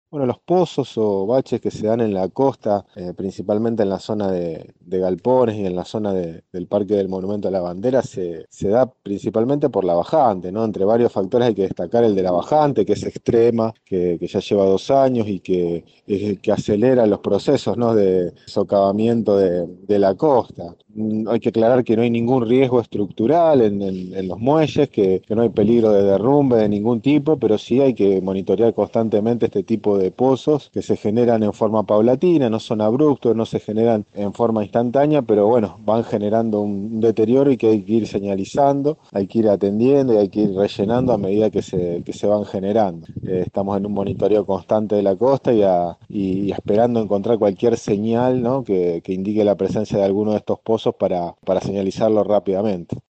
Bueno, los pozos o baches que se dan en la costa, principalmente en la zona de Galpones y en la zona del Parque del Monumento a la Bandera, se da principalmente por la bajante, ¿no? Entre varios factores hay que destacar el de la bajante, que es extrema, que ya lleva 2 años y que acelera los procesos, ¿no? De socavamiento de la costa. Hay que aclarar que no hay ningún riesgo estructural en los muelles, que no hay peligro de derrumbe de ningún tipo, pero sí hay que monitorear constantemente este tipo de pozos que se generan en forma paulatina, no son abruptos, no se generan en forma instantánea, pero bueno, van generando un deterioro y que hay que ir señalizando, hay que ir atendiendo y hay que ir rellenando a medida que se van generando. Estamos en un monitoreo constante de la costa y esperando encontrar cualquier señal, ¿no? que indique la presencia de alguno de estos pozos para señalizarlo rápidamente.